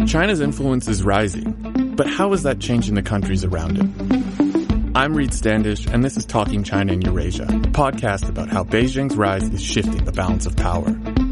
China's influence is rising, but how is that changing the countries around it? I'm Reed Standish, and this is Talking China and Eurasia, a podcast about how Beijing's rise is shifting the balance of power.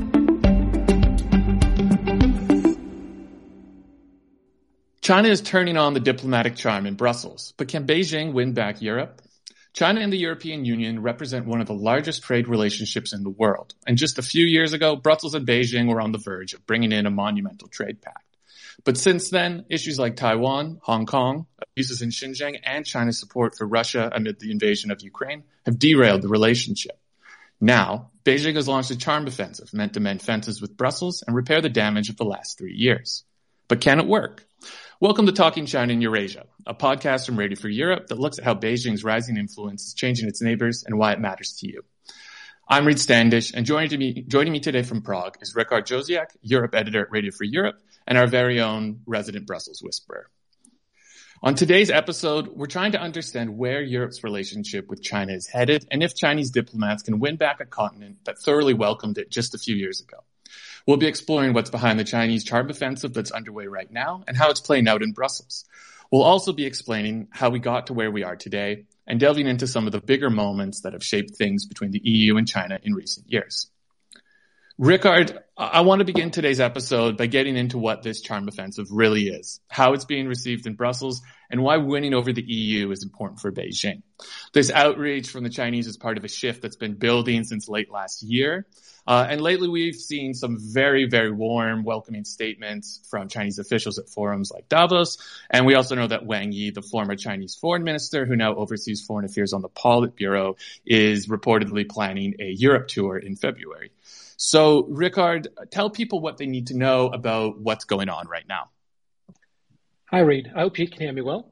China is turning on the diplomatic charm in Brussels, but can Beijing win back Europe? China and the European Union represent one of the largest trade relationships in the world, and just a few years ago, Brussels and Beijing were on the verge of bringing in a monumental trade pact. But since then, issues like Taiwan, Hong Kong, abuses in Xinjiang, and China's support for Russia amid the invasion of Ukraine have derailed the relationship. Now, Beijing has launched a charm offensive meant to mend fences with Brussels and repair the damage of the last 3 years. But can it work? Welcome to Talking China and Eurasia, a podcast from Radio Free Europe that looks at how Beijing's rising influence is changing its neighbors and why it matters to you. I'm Reed Standish, and joining me today from Prague is Ricard Josiak, Europe editor at Radio Free Europe, and our very own resident Brussels whisperer. On today's episode, we're trying to understand where Europe's relationship with China is headed and if Chinese diplomats can win back a continent that thoroughly welcomed it just a few years ago. We'll be exploring what's behind the Chinese charm offensive that's underway right now and how it's playing out in Brussels. We'll also be explaining how we got to where we are today and delving into some of the bigger moments that have shaped things between the EU and China in recent years. Ricard, I want to begin today's episode by getting into what this charm offensive really is, how it's being received in Brussels, and why winning over the EU is important for Beijing. This outreach from the Chinese is part of a shift that's been building since late last year. And lately we've seen some very, very warm, welcoming statements from Chinese officials at forums like Davos. And we also know that Wang Yi, the former Chinese foreign minister who now oversees foreign affairs on the Politburo, is reportedly planning a Europe tour in February. So, Ricard, tell people what they need to know about what's going on right now. Hi, Reed. I hope you can hear me well.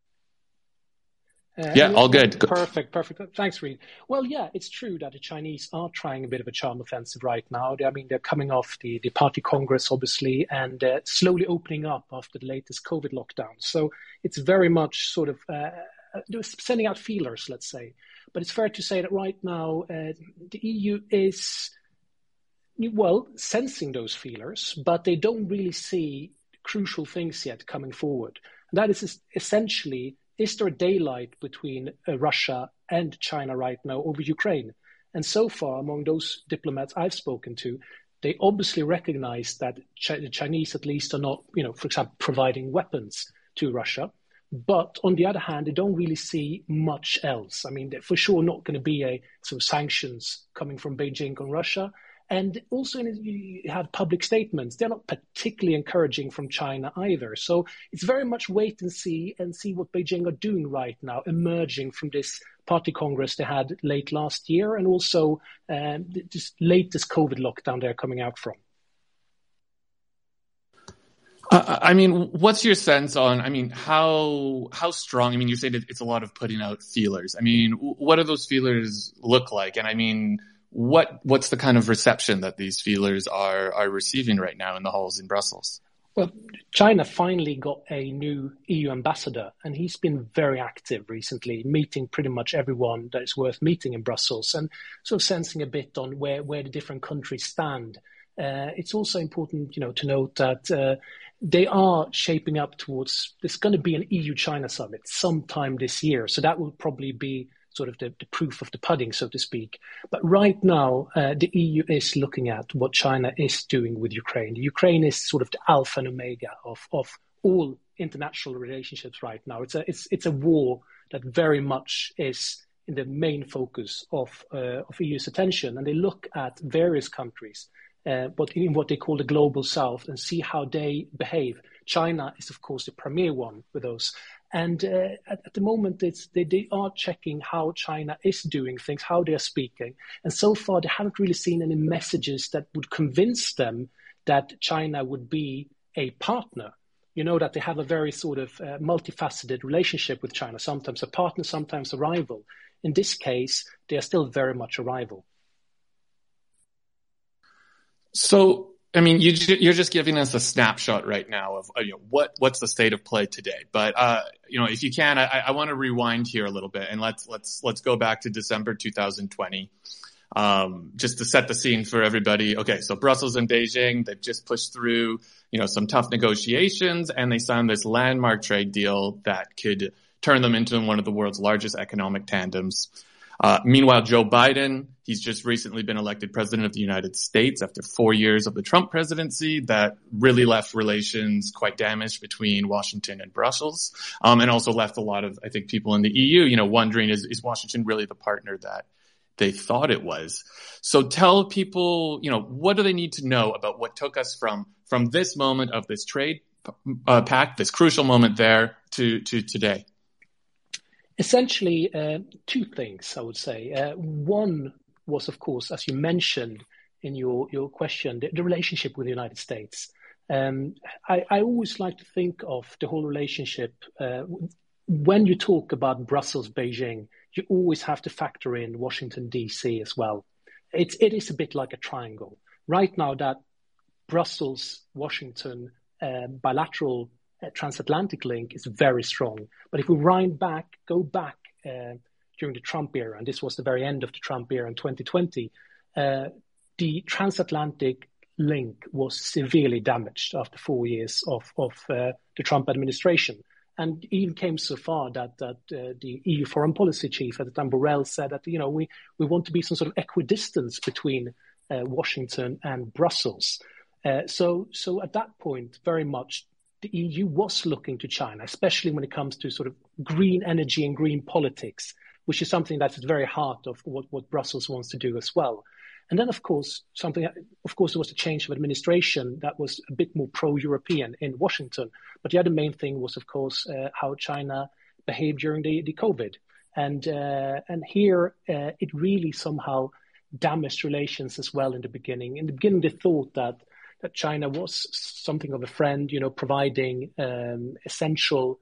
Yeah, all good. Perfect. Thanks, Reed. Well, yeah, it's true that the Chinese are trying a bit of a charm offensive right now. They're coming off the Party Congress, obviously, and slowly opening up after the latest COVID lockdown. So it's very much sort of sending out feelers, let's say. But it's fair to say that right now the EU is, well, sensing those feelers, but they don't really see crucial things yet coming forward. And that is essentially, is there a daylight between Russia and China right now over Ukraine? And so far, among those diplomats I've spoken to, they obviously recognize that the Chinese at least are not, for example, providing weapons to Russia. But on the other hand, they don't really see much else. I mean, they're for sure not going to be a sort of sanctions coming from Beijing on Russia. And also you have public statements. They're not particularly encouraging from China either. So it's very much wait and see what Beijing are doing right now, emerging from this party congress they had late last year and also this latest COVID lockdown they're coming out from. What's your sense on, how strong, you say that it's a lot of putting out feelers. What do those feelers look like? And what's the kind of reception that these feelers are receiving right now in the halls in Brussels? Well, China finally got a new EU ambassador, and he's been very active recently, meeting pretty much everyone that is worth meeting in Brussels and sort of sensing a bit on where the different countries stand. It's also important, to note that they are shaping up towards, there's going to be an EU-China summit sometime this year. So that will probably be sort of the proof of the pudding, so to speak. But right now, the EU is looking at what China is doing with Ukraine. Ukraine is sort of the alpha and omega of all international relationships right now. It's a war that very much is in the main focus of EU's attention. And they look at various countries, but in what they call the global south, and see how they behave. China is, of course, the premier one with those. And at the moment, they are checking how China is doing things, how they are speaking. And so far, they haven't really seen any messages that would convince them that China would be a partner. That they have a very sort of multifaceted relationship with China, sometimes a partner, sometimes a rival. In this case, they are still very much a rival. So, you're just giving us a snapshot right now of what's the state of play today. But if you can, I want to rewind here a little bit and let's go back to December 2020. Just to set the scene for everybody. Okay, so Brussels and Beijing, they've just pushed through, some tough negotiations, and they signed this landmark trade deal that could turn them into one of the world's largest economic tandems. Meanwhile, Joe Biden, he's just recently been elected president of the United States after 4 years of the Trump presidency that really left relations quite damaged between Washington and Brussels, and also left a lot of, I think, people in the EU, wondering, is Washington really the partner that they thought it was? So tell people, what do they need to know about what took us from this moment of this trade pact, this crucial moment there, to today? Essentially, two things, I would say. One was, of course, as you mentioned in your question, the relationship with the United States. I always like to think of the whole relationship. When you talk about Brussels, Beijing, you always have to factor in Washington, D.C. as well. It is a bit like a triangle. Right now, that Brussels-Washington bilateral transatlantic link is very strong. But if we go back during the Trump era, and this was the very end of the Trump era in 2020, the transatlantic link was severely damaged after 4 years of the Trump administration. And even came so far that the EU foreign policy chief at the time, Borrell, said that, we want to be some sort of equidistance between Washington and Brussels. So at that point, very much, the EU was looking to China, especially when it comes to sort of green energy and green politics, which is something that's at the very heart of what Brussels wants to do as well. And then, of course, there was a change of administration that was a bit more pro-European in Washington. But the other main thing was, of course, how China behaved during the COVID. And here it really somehow damaged relations as well in the beginning. In the beginning, they thought that China was something of a friend, providing essential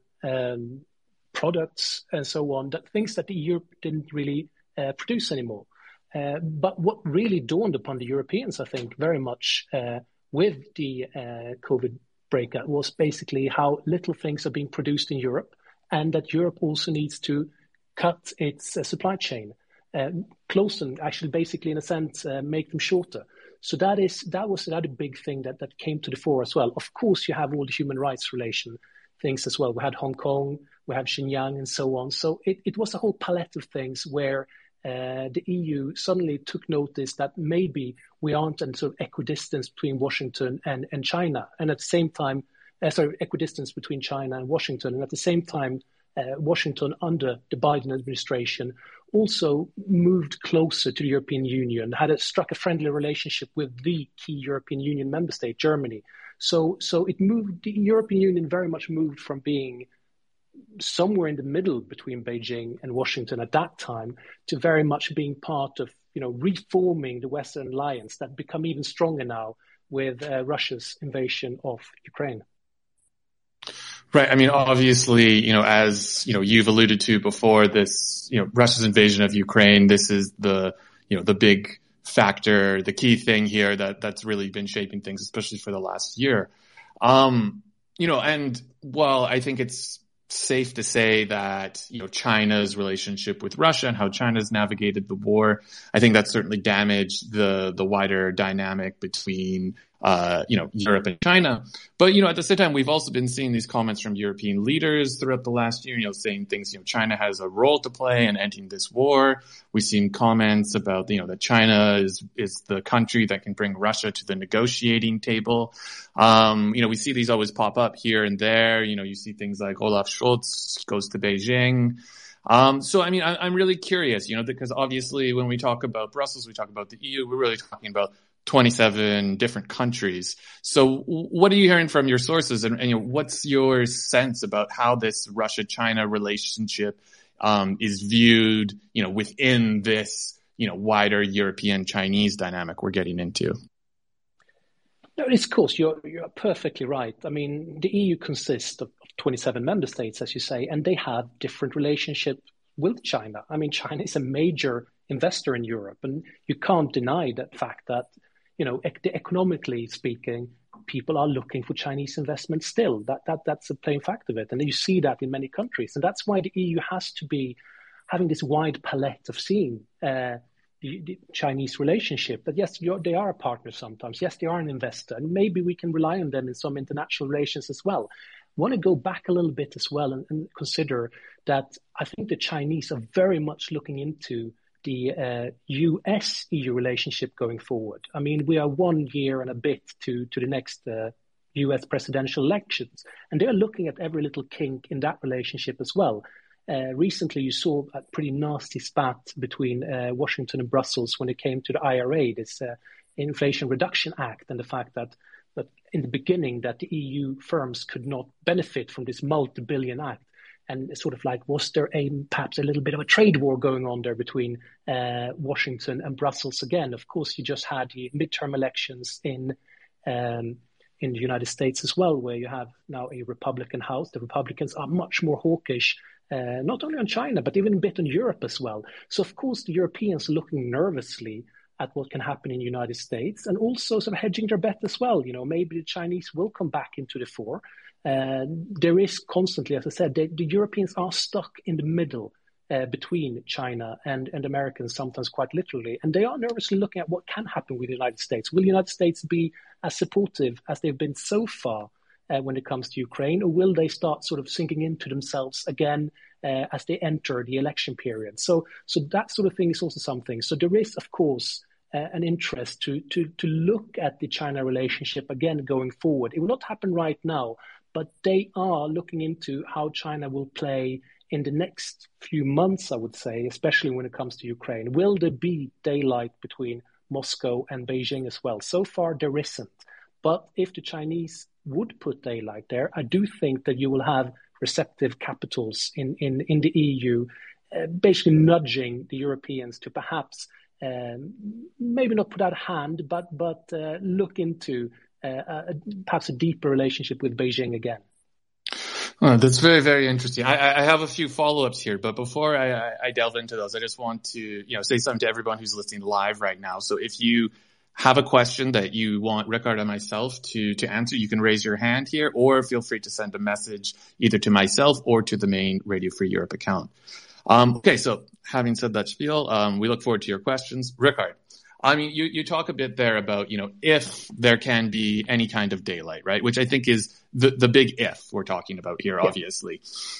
products and so on, things that the EU didn't really produce anymore. But what really dawned upon the Europeans, I think, very much with the COVID breakout was basically how little things are being produced in Europe, and that Europe also needs to cut its supply chain, close them, actually, basically, in a sense, make them shorter. So that was another big thing that came to the fore as well. Of course, you have all the human rights relation things as well. We had Hong Kong, we have Xinjiang, and so on. So it was a whole palette of things where the EU suddenly took notice that maybe we aren't in sort of equidistance between Washington and China. And at the same time, equidistance between China and Washington. And at the same time, Washington under the Biden administration also moved closer to the European Union, struck a friendly relationship with the key European Union member state, Germany. So the European Union very much moved from being somewhere in the middle between Beijing and Washington at that time to very much being part of, reforming the Western alliance that become even stronger now with Russia's invasion of Ukraine. Right. I mean, obviously, as, you've alluded to before, this, Russia's invasion of Ukraine, this is the big factor, the key thing here that's really been shaping things, especially for the last year. And while I think it's safe to say that, China's relationship with Russia and how China's navigated the war, I think that certainly damaged the wider dynamic between, Europe and China. But, at the same time, we've also been seeing these comments from European leaders throughout the last year, saying things, China has a role to play in ending this war. We've seen comments about, that China is the country that can bring Russia to the negotiating table. We see these always pop up here and there. You see things like Olaf Scholz goes to Beijing. So, I mean, I'm really curious, because obviously when we talk about Brussels, we talk about the EU, we're really talking about 27 different countries. So what are you hearing from your sources, and what's your sense about how this Russia-China relationship is viewed, within this, wider European-Chinese dynamic we're getting into? No, of course, you're perfectly right. I mean, the EU consists of 27 member states, as you say, and they have different relationships with China. I mean, China is a major investor in Europe, and you can't deny that fact that, economically speaking, people are looking for Chinese investment still. That's a plain fact of it. And you see that in many countries. And that's why the EU has to be having this wide palette of seeing the the Chinese relationship. But yes, they are a partner sometimes. Yes, they are an investor, and maybe we can rely on them in some international relations as well. I want to go back a little bit as well and consider that I think the Chinese are very much looking into the US-EU relationship going forward. I mean, we are 1 year and a bit to the next US presidential elections, and they're looking at every little kink in that relationship as well. Recently, you saw a pretty nasty spat between Washington and Brussels when it came to the IRA, this Inflation Reduction Act, and the fact that in the beginning that the EU firms could not benefit from this multi-billion act. And sort of like, was there perhaps a little bit of a trade war going on there between Washington and Brussels again? Of course, you just had the midterm elections in the United States as well, where you have now a Republican House. The Republicans are much more hawkish, not only on China, but even a bit on Europe as well. So, of course, the Europeans are looking nervously at what can happen in the United States, and also sort of hedging their bet as well. You know, maybe the Chinese will come back into the fore. There is constantly, as I said, the Europeans are stuck in the middle between China and Americans, sometimes quite literally, and they are nervously looking at what can happen with the United States. Will the United States be as supportive as they've been so far when it comes to Ukraine, or will they start sort of sinking into themselves again as they enter the election period? So that sort of thing is also something. So there is, of course, an interest to look at the China relationship again going forward. It will not happen right now, but they are looking into how China will play in the next few months, I would say, especially when it comes to Ukraine. Will there be daylight between Moscow and Beijing as well? So far, there isn't. But if the Chinese would put daylight there, I do think that you will have receptive capitals in the EU, basically nudging the Europeans to perhaps maybe not put out a hand, but look into perhaps a deeper relationship with Beijing again. Oh, that's very, very interesting. I have a few follow-ups here, but before I delve into those, I just want to say something to everyone who's listening live right now. So if you have a question that you want Rikard and myself to answer, you can raise your hand here, or feel free to send a message either to myself or to the main Radio Free Europe account. Okay, so having said that spiel, we look forward to your questions. Rikard, I mean, you talk a bit there about, if there can be any kind of daylight, right? Which I think is the big if we're talking about here, obviously.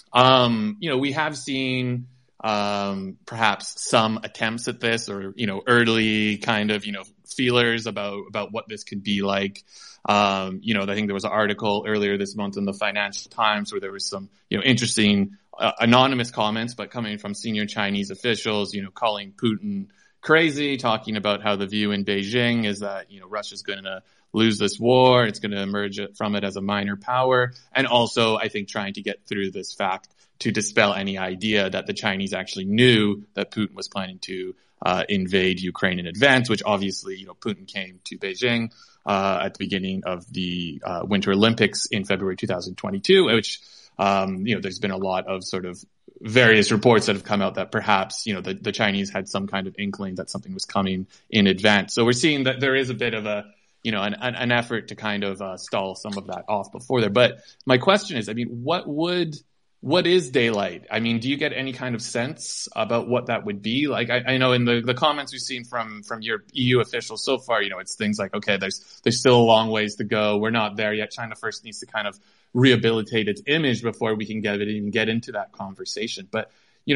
We have seen perhaps some attempts at this, or, early kind of, feelers about what this could be like. I think there was an article earlier this month in the Financial Times where there was some, interesting anonymous comments, but coming from senior Chinese officials, calling Putin crazy, talking about how the view in Beijing is that, Russia's going to lose this war. It's going to emerge from it as a minor power. And also, I think, trying to get through this fact to dispel any idea that the Chinese actually knew that Putin was planning to invade Ukraine in advance, which obviously, Putin came to Beijing at the beginning of the Winter Olympics in February 2022, which, there's been a lot of sort of various reports that have come out that perhaps, the Chinese had some kind of inkling that something was coming in advance. So we're seeing that there is a bit of a, an effort to kind of stall some of that off before there. But my question is, I mean, what is daylight? I mean, do you get any kind of sense about what that would be? Like, I know in the comments we've seen from your EU officials so far, it's things like, okay, there's still a long ways to go. We're not there yet. China first needs to kind of rehabilitate its image before we can even get into that conversation. But,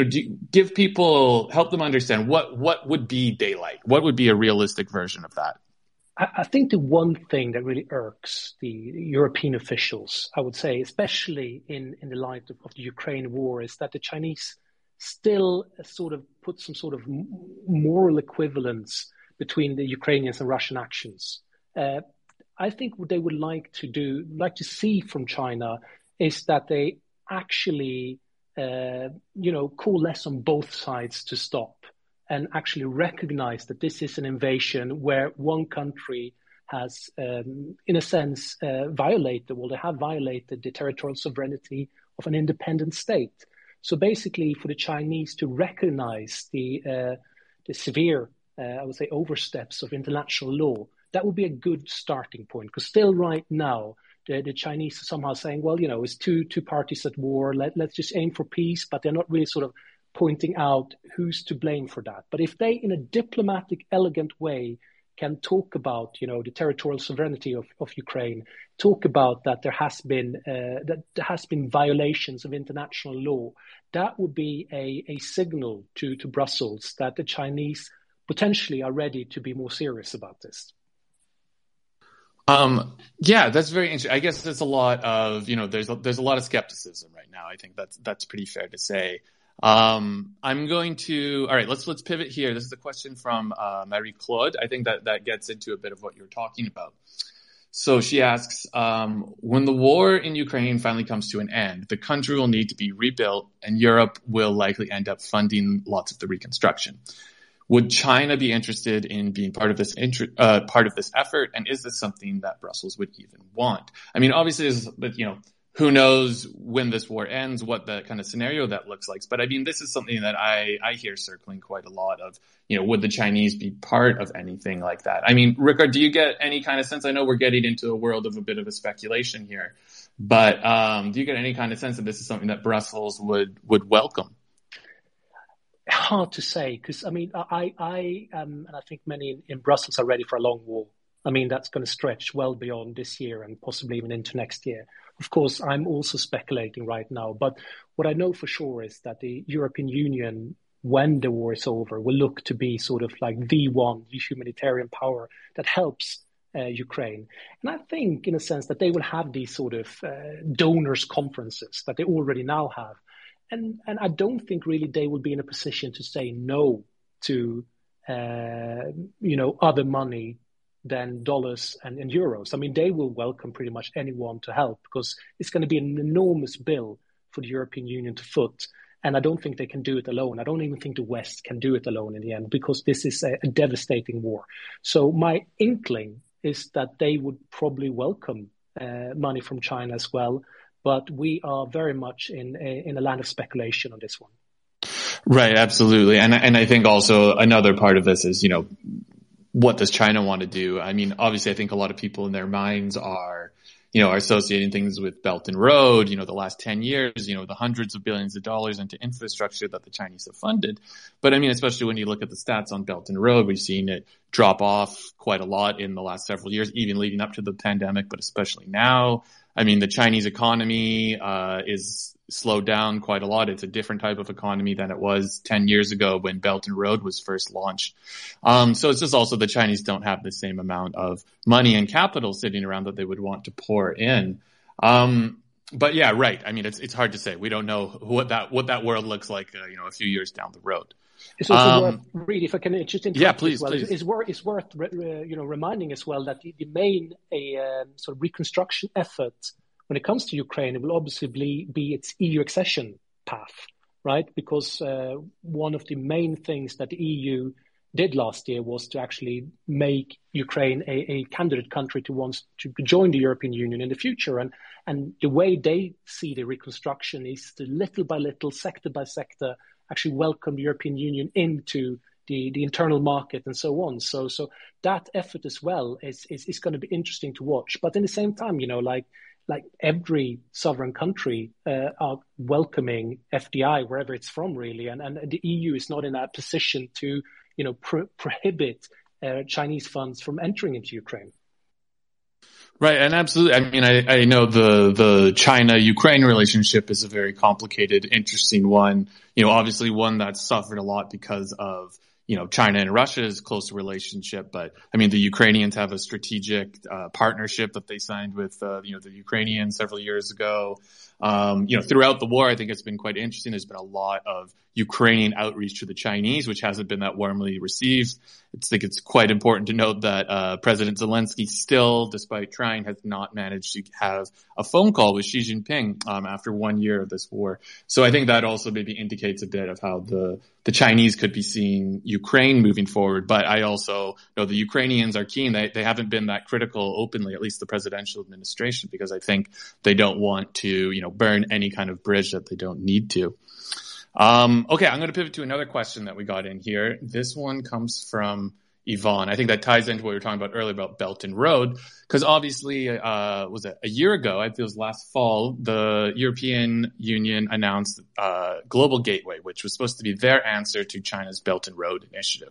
help them understand what would be daylight? What would be a realistic version of that? I think the one thing that really irks the European officials, I would say, especially in the light of the Ukraine war, is that the Chinese still sort of put some sort of moral equivalence between the Ukrainians and Russian actions. I think what they would like to see from China is that they actually, coalesce on both sides to stop, and actually recognize that this is an invasion where one country has, in a sense, violated the territorial sovereignty of an independent state. So basically, for the Chinese to recognize the severe, I would say, oversteps of international law, that would be a good starting point. Because still right now, the Chinese are somehow saying, well, it's two parties at war, let's just aim for peace, but they're not really sort of pointing out who's to blame for that. But if they, in a diplomatic, elegant way, can talk about, the territorial sovereignty of Ukraine, talk about that there has been violations of international law, that would be a signal to Brussels that the Chinese potentially are ready to be more serious about this. Yeah, that's very interesting. I guess there's a lot of, there's a lot of skepticism right now. I think that's pretty fair to say. I'm going to, all right, let's pivot here. This is a question from, Marie Claude. I think that gets into a bit of what you're talking about. So she asks, when the war in Ukraine finally comes to an end, the country will need to be rebuilt and Europe will likely end up funding lots of the reconstruction. Would China be interested in being part of this effort? And is this something that Brussels would even want? I mean, obviously, who knows when this war ends, what the kind of scenario that looks like. But I mean, this is something that I hear circling quite a lot of, would the Chinese be part of anything like that? I mean, Rikard, do you get any kind of sense? I know we're getting into a world of a bit of a speculation here, but do you get any kind of sense that this is something that Brussels would welcome? Hard to say, because I mean, I and I think many in Brussels are ready for a long war. I mean, that's going to stretch well beyond this year and possibly even into next year. Of course, I'm also speculating right now, but what I know for sure is that the European Union, when the war is over, will look to be sort of like the humanitarian power that helps Ukraine. And I think, in a sense, that they will have these sort of donors conferences that they already now have. And I don't think really they will be in a position to say no to, other money than dollars and euros. I mean, they will welcome pretty much anyone to help because it's going to be an enormous bill for the European Union to foot. And I don't think they can do it alone. I don't even think the West can do it alone in the end because this is a devastating war. So my inkling is that they would probably welcome money from China as well. But we are very much in a land of speculation on this one. Right, absolutely. And I think also another part of this is, what does China want to do? I mean, obviously, I think a lot of people in their minds are associating things with Belt and Road, the last 10 years, the hundreds of billions of dollars into infrastructure that the Chinese have funded. But I mean, especially when you look at the stats on Belt and Road, we've seen it drop off quite a lot in the last several years, even leading up to the pandemic, but especially now. I mean, the Chinese economy is slowed down quite a lot. It's a different type of economy than it was 10 years ago when Belt and Road was first launched. So it's just also the Chinese don't have the same amount of money and capital sitting around that they would want to pour in. But yeah, right. I mean, it's hard to say. We don't know what that world looks like, a few years down the road. It's also worth, really, if I can just interrupt. Yeah, please, as well, please. It's worth reminding as well that the main sort of reconstruction effort when it comes to Ukraine, it will obviously be its EU accession path, right? Because one of the main things that the EU did last year was to actually make Ukraine a candidate country to join the European Union in the future. And the way they see the reconstruction is to little by little, sector by sector, actually welcome the European Union into the internal market and so on. So that effort as well is going to be interesting to watch. But in the same time, like every sovereign country are welcoming FDI wherever it's from, really. And the EU is not in that position to, prohibit Chinese funds from entering into Ukraine. Right. And absolutely. I mean, I know the China-Ukraine relationship is a very complicated, interesting one. Obviously one that's suffered a lot because of, China and Russia's close relationship. But I mean, the Ukrainians have a strategic partnership that they signed with, the Ukrainians several years ago. Throughout the war, I think it's been quite interesting. There's been a lot of Ukrainian outreach to the Chinese, which hasn't been that warmly received. I think it's quite important to note that President Zelensky still, despite trying, has not managed to have a phone call with Xi Jinping after 1 year of this war. So I think that also maybe indicates a bit of how the Chinese could be seeing Ukraine moving forward. But I also know the Ukrainians are keen. They haven't been that critical openly, at least the presidential administration, because I think they don't want to, burn any kind of bridge that they don't need to. Okay, I'm going to pivot to another question that we got in here. This one comes from Yvonne. I think that ties into what we were talking about earlier about Belt and Road, because obviously, was it a year ago? I think it was last fall, the European Union announced Global Gateway, which was supposed to be their answer to China's Belt and Road initiative.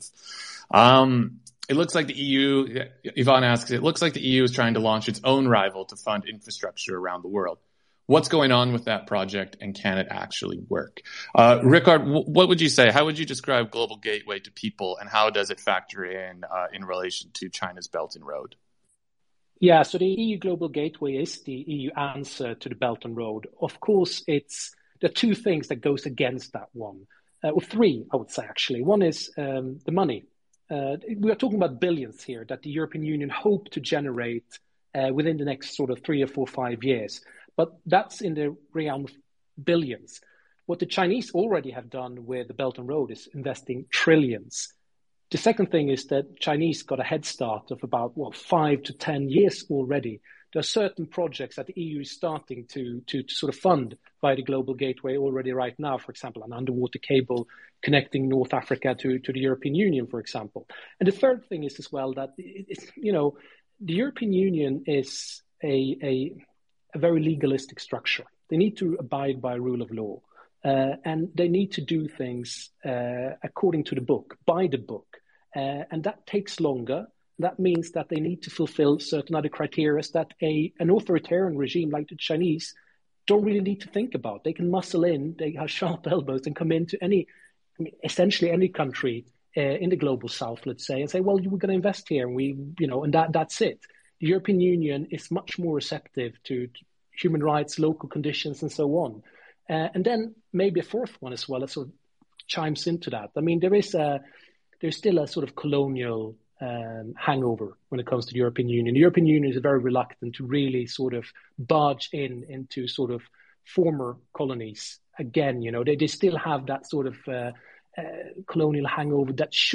It looks like the EU, Yvonne asks, it looks like the EU is trying to launch its own rival to fund infrastructure around the world. What's going on with that project, and can it actually work? Rikard, what would you say? How would you describe Global Gateway to people, and how does it factor in relation to China's Belt and Road? Yeah, so the EU Global Gateway is the EU answer to the Belt and Road. Of course, there are two things that goes against that one. Or three, I would say, actually. One is the money. We are talking about billions here that the European Union hope to generate within the next sort of 3 or 4 or 5 years. But that's in the realm of billions. What the Chinese already have done with the Belt and Road is investing trillions. The second thing is that Chinese got a head start of about 5 to 10 years already. There are certain projects that the EU is starting to sort of fund via the Global Gateway already right now. For example, an underwater cable connecting North Africa to the European Union, for example. And the third thing is as well that the European Union is a very legalistic structure. They need to abide by rule of law, and they need to do things according to the book, by the book, and that takes longer. That means that they need to fulfill certain other criteria that an authoritarian regime like the Chinese don't really need to think about. They can muscle in, they have sharp elbows and come into essentially any country in the global south, let's say, and say, well, we're going to invest here, and that's it. The European Union is much more receptive to human rights, local conditions, and so on. And then maybe a fourth one as well that sort of chimes into that. I mean, there's still a sort of colonial hangover when it comes to the European Union. The European Union is very reluctant to really sort of barge into sort of former colonies again. They still have that sort of colonial hangover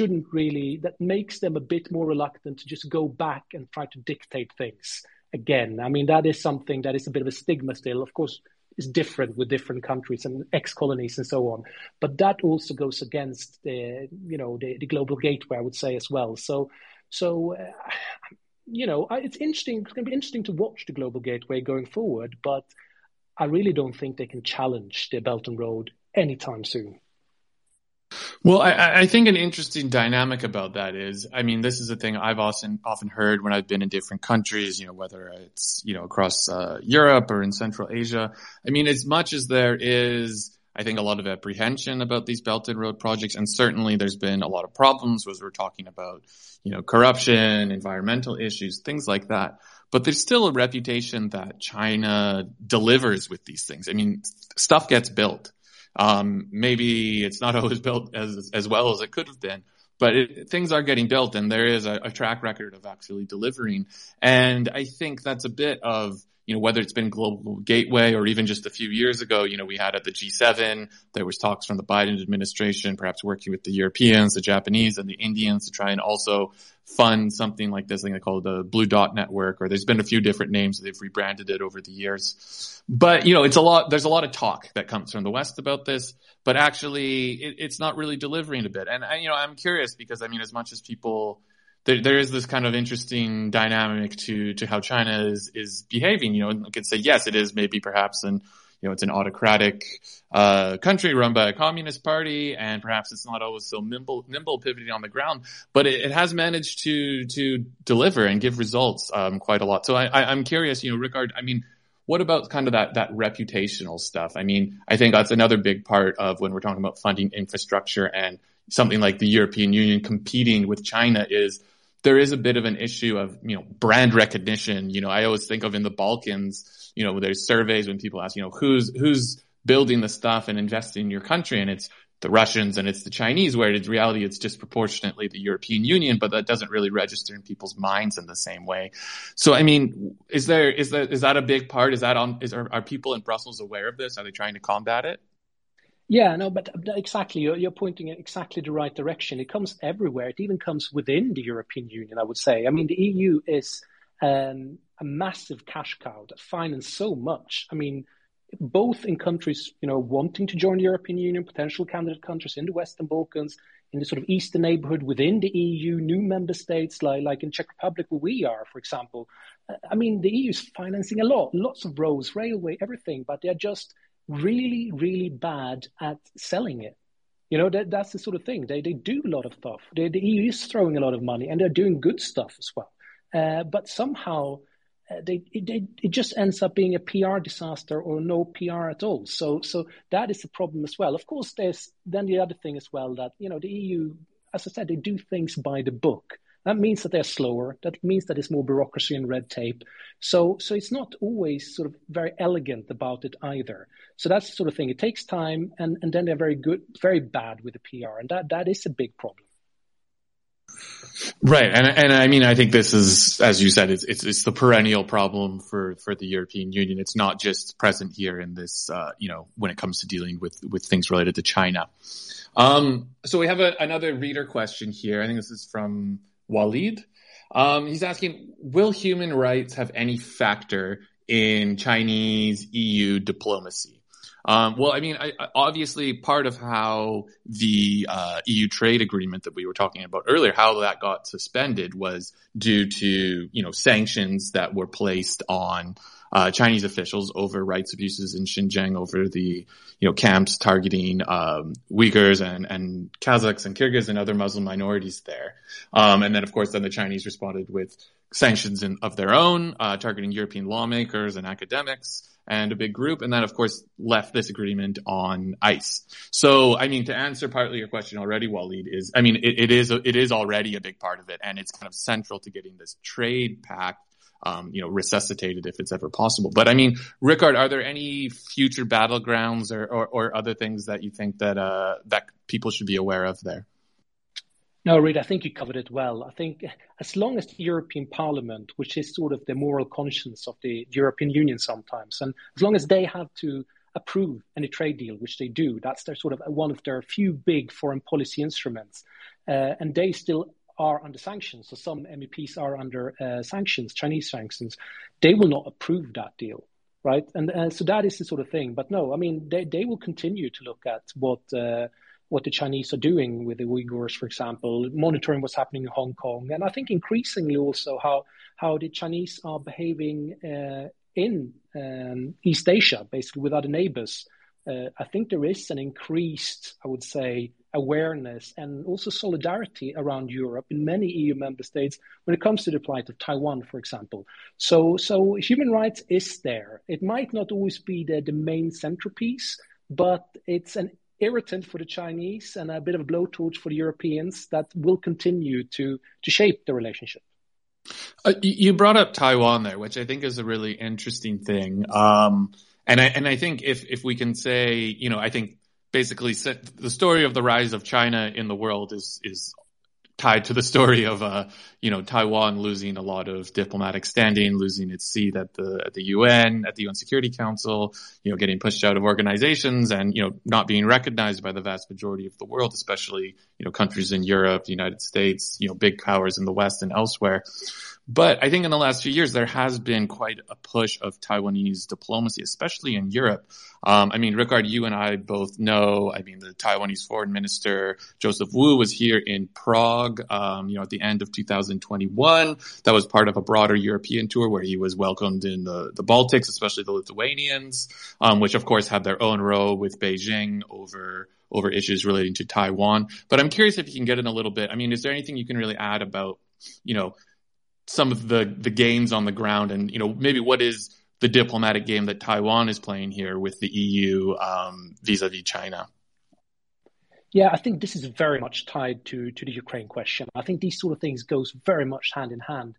that makes them a bit more reluctant to just go back and try to dictate things again. I mean, that is something that is a bit of a stigma still. Of course, it's different with different countries and ex-colonies and so on. But that also goes against the Global Gateway, I would say, as well. So it's interesting. It's going to be interesting to watch the Global Gateway going forward, but I really don't think they can challenge the Belt and Road anytime soon. Well, I think an interesting dynamic about that is, I mean, this is a thing I've often heard when I've been in different countries, whether it's, across Europe or in Central Asia. I mean, as much as there is, I think, a lot of apprehension about these Belt and Road projects, and certainly there's been a lot of problems as we're talking about, corruption, environmental issues, things like that. But there's still a reputation that China delivers with these things. I mean, stuff gets built. Maybe it's not always built as well as it could have been, but things are getting built, and there is a track record of actually delivering. And I think that's a bit of, whether it's been Global Gateway or even just a few years ago, we had at the G7, there was talks from the Biden administration, perhaps working with the Europeans, the Japanese, and the Indians to try and also fund something like this thing they call the Blue Dot Network, or there's been a few different names. They've rebranded it over the years. But, there's a lot of talk that comes from the West about this, but actually it's not really delivering a bit. And, I'm curious because, as much as people, there is this kind of interesting dynamic to how China is behaving. You could say, yes, it is maybe perhaps it's an autocratic country run by a communist party, and perhaps it's not always so nimble pivoting on the ground, but it has managed to deliver and give results quite a lot. So I'm curious, Rikard, what about kind of that reputational stuff? I think that's another big part of when we're talking about funding infrastructure and something like the European Union competing with China is there is a bit of an issue of, brand recognition. I always think of in the Balkans, there's surveys when people ask, who's building the stuff and investing in your country, and it's the Russians and it's the Chinese, where in reality it's disproportionately the European Union, but that doesn't really register in people's minds in the same way. So, is that a big part? Are people in Brussels aware of this? Are they trying to combat it? Yeah, no, but exactly. You're pointing in exactly the right direction. It comes everywhere. It even comes within the European Union, I would say. The EU is a massive cash cow that finances so much. Both in countries, wanting to join the European Union, potential candidate countries in the Western Balkans, in the sort of eastern neighborhood within the EU, new member states like in Czech Republic where we are, for example. I mean, the EU is financing lots of roads, railway, everything, but they're just really, really bad at selling it. You know, that's the sort of thing. They do a lot of stuff. The EU is throwing a lot of money, and they're doing good stuff as well. But somehow it just ends up being a PR disaster or no PR at all. So that is a problem as well. Of course, there's then the other thing as well that, you know, the EU, as I said, they do things by the book. That means that they're slower. That means that there's more bureaucracy and red tape. So it's not always sort of very elegant about it either. So that's the sort of thing. It takes time, and then they're very bad with the PR, and that is a big problem. Right, and I mean, I think this is, as you said, it's the perennial problem for the European Union. It's not just present here in this, when it comes to dealing with things related to China. So we have another reader question here. I think this is from Walid. He's asking, will human rights have any factor in Chinese EU diplomacy? Well, I mean, obviously part of how the EU trade agreement that we were talking about earlier, how that got suspended was due to, sanctions that were placed on Chinese officials over rights abuses in Xinjiang, over the, camps targeting Uyghurs and Kazakhs and Kyrgyz and other Muslim minorities there. And then, of course, the Chinese responded with sanctions of their own, targeting European lawmakers and academics and a big group, and then, of course, left this agreement on ice. So, I mean, to answer partly your question already, Walid, it is already a big part of it, and it's kind of central to getting this trade pact, resuscitated if it's ever possible. But I mean, Rikard, are there any future battlegrounds or other things that you think that people should be aware of there? No, Reid, I think you covered it well. I think as long as the European Parliament, which is sort of the moral conscience of the European Union sometimes, and as long as they have to approve any trade deal, which they do, that's their sort of one of their few big foreign policy instruments, and they still are under sanctions. So some MEPs are under sanctions, Chinese sanctions. They will not approve that deal, right? And so that is the sort of thing. But no, I mean, they will continue to look at what the Chinese are doing with the Uyghurs, for example, monitoring what's happening in Hong Kong. And I think increasingly also how the Chinese are behaving in East Asia, basically with other neighbors. I think there is an increased, I would say, awareness and also solidarity around Europe in many EU member states when it comes to the plight of Taiwan, for example. So human rights is there. It might not always be the main centerpiece, but it's an irritant for the Chinese and a bit of a blowtorch for the Europeans that will continue to shape the relationship. You brought up Taiwan there, which I think is a really interesting thing. And I think if we can say, I think basically the story of the rise of China in the world is tied to the story of, Taiwan losing a lot of diplomatic standing, losing its seat at the UN, at the UN Security Council, getting pushed out of organizations and, not being recognized by the vast majority of the world, especially, countries in Europe, the United States, big powers in the West and elsewhere. But I think in the last few years, there has been quite a push of Taiwanese diplomacy, especially in Europe. Rikard, you and I both know, the Taiwanese foreign minister, Joseph Wu, was here in Prague, at the end of 2021. That was part of a broader European tour where he was welcomed in the Baltics, especially the Lithuanians, which of course have their own row with Beijing over issues relating to Taiwan. But I'm curious if you can get in a little bit. Is there anything you can really add about, some of the games on the ground and, maybe what is the diplomatic game that Taiwan is playing here with the EU vis-a-vis China? Yeah, I think this is very much tied to the Ukraine question. I think these sort of things goes very much hand in hand.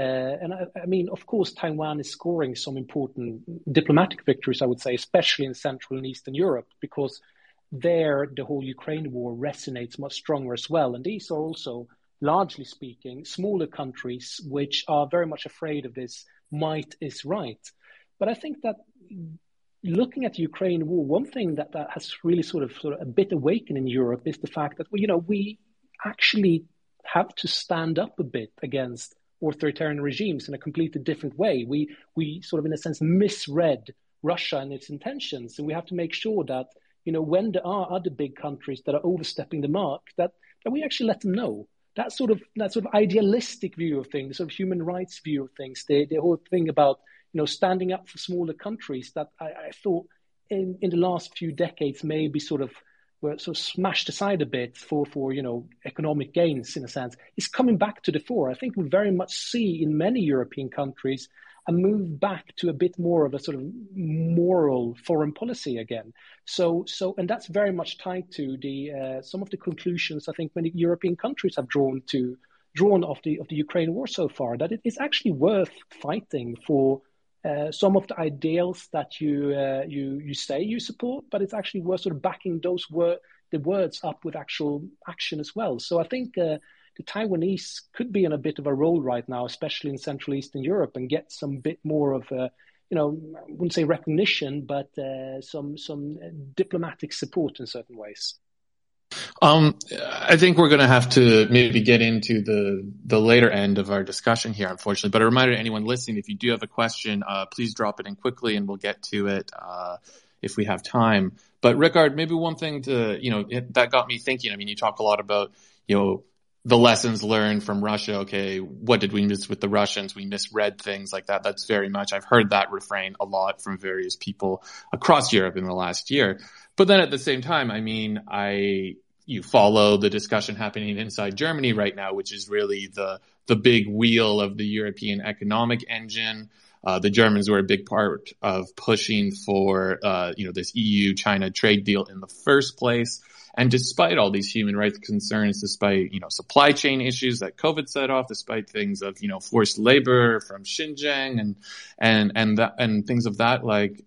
Of course, Taiwan is scoring some important diplomatic victories, I would say, especially in Central and Eastern Europe, because there the whole Ukraine war resonates much stronger as well. And these are also, largely speaking, smaller countries which are very much afraid of this might is right. But I think that looking at the Ukraine war, one thing that has really sort of a bit awakened in Europe is the fact that, we actually have to stand up a bit against authoritarian regimes in a completely different way. We sort of, in a sense, misread Russia and its intentions. And we have to make sure that, when there are other big countries that are overstepping the mark, that that we actually let them know. That sort of idealistic view of things, the sort of human rights view of things, the whole thing about standing up for smaller countries that I thought in the last few decades maybe were sort of smashed aside a bit for economic gains in a sense, is coming back to the fore. I think we very much see in many European countries a move back to a bit more of a sort of moral foreign policy again. And that's very much tied to the some of the conclusions I think many European countries have drawn of the Ukraine war so far, that it is actually worth fighting for some of the ideals that you say you support, but it's actually worth sort of backing the words up with actual action as well. So I think the Taiwanese could be in a bit of a role right now, especially in Central Eastern Europe, and get some bit more of I wouldn't say recognition, but some diplomatic support in certain ways. I think we're going to have to maybe get into the later end of our discussion here, unfortunately. But a reminder to anyone listening, if you do have a question, please drop it in quickly and we'll get to it if we have time. But Rikard, maybe one thing that got me thinking. I mean, you talk a lot about, the lessons learned from Russia. Okay, what did we miss with the Russians? We misread things like that. That's very much, I've heard that refrain a lot from various people across Europe in the last year. But then at the same time, I mean, you follow the discussion happening inside Germany right now, which is really the big wheel of the European economic engine. The Germans were a big part of pushing for, this EU-China trade deal in the first place. And despite all these human rights concerns, despite, supply chain issues that COVID set off, despite things of, forced labor from Xinjiang and things of that,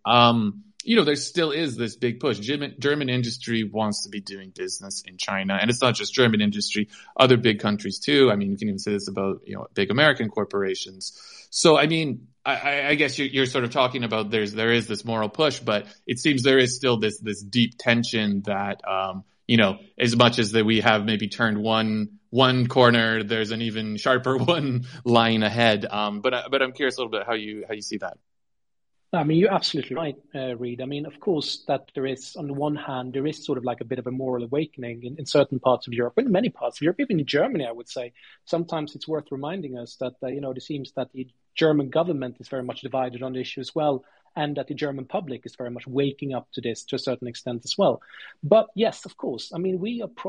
there still is this big push. German industry wants to be doing business in China. And it's not just German industry, other big countries too. I mean, you can even say this about, big American corporations. So, I mean, I guess you're sort of talking about there is this moral push, but it seems there is still this deep tension that, as much as that we have maybe turned one corner, there's an even sharper one lying ahead. But I'm curious a little bit how you see that. I mean, you're absolutely right, Reid. I mean, of course, that there is, on the one hand, there is sort of like a bit of a moral awakening in certain parts of Europe, in many parts of Europe, even in Germany, I would say. Sometimes it's worth reminding us that, it seems that the German government is very much divided on the issue as well, and that the German public is very much waking up to this to a certain extent as well. But yes, of course, I mean,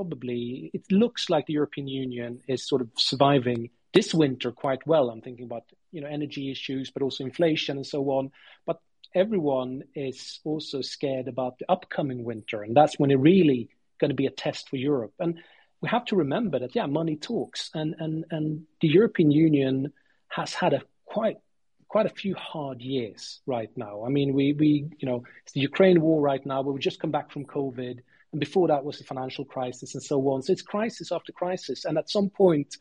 it looks like the European Union is sort of surviving this winter quite well. I'm thinking about, energy issues, but also inflation and so on. But everyone is also scared about the upcoming winter. And that's when it really going to be a test for Europe. And we have to remember that, money talks. And the European Union has had quite a few hard years right now. I mean, it's the Ukraine war right now, but we just come back from COVID. And before that was the financial crisis and so on. So it's crisis after crisis. And at some point,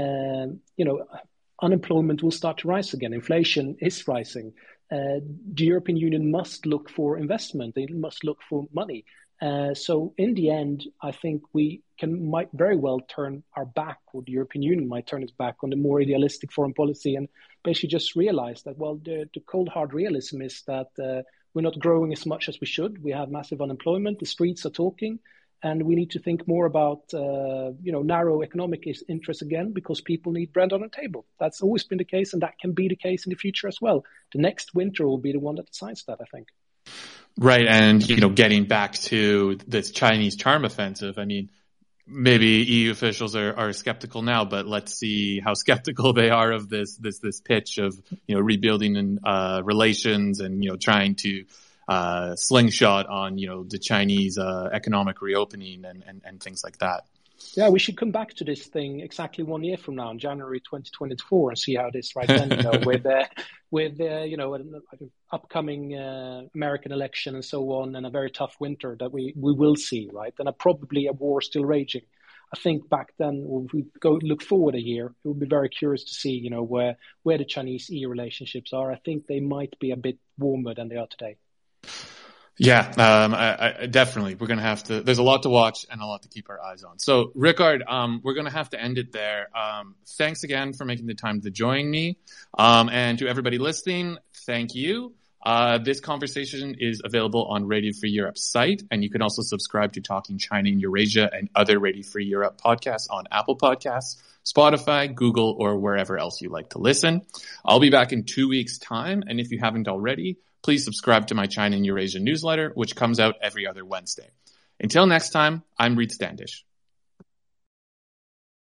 unemployment will start to rise again. Inflation is rising. The European Union must look for investment. They must look for money. So in the end, I think we might very well turn our back, or the European Union might turn its back on the more idealistic foreign policy and basically just realize that, well, the cold hard realism is that we're not growing as much as we should. We have massive unemployment. The streets are talking. And we need to think more about, narrow economic interests again, because people need bread on the table. That's always been the case, and that can be the case in the future as well. The next winter will be the one that decides that, I think. Right. And, getting back to this Chinese charm offensive, I mean, maybe EU officials are skeptical now, but let's see how skeptical they are of this pitch of, rebuilding relations and, trying to slingshot on, the Chinese economic reopening and things like that. Yeah, we should come back to this thing exactly 1 year from now, in January 2024, and see how it is right then, with an upcoming American election and so on, and a very tough winter that we will see, right? And probably a war still raging. I think back then, if we look forward a year, it would be very curious to see, where the Chinese-EU relationships are. I think they might be a bit warmer than they are today. Yeah, I definitely. We're going to have to, there's a lot to watch and a lot to keep our eyes on. So, Rikard, we're going to have to end it there. Thanks again for making the time to join me. And to everybody listening, thank you. This conversation is available on Radio Free Europe's site, and you can also subscribe to Talking China in Eurasia and other Radio Free Europe podcasts on Apple Podcasts, Spotify, Google, or wherever else you like to listen. I'll be back in 2 weeks' time, and if you haven't already, please subscribe to my China in Eurasia newsletter, which comes out every other Wednesday. Until next time, I'm Reed Standish.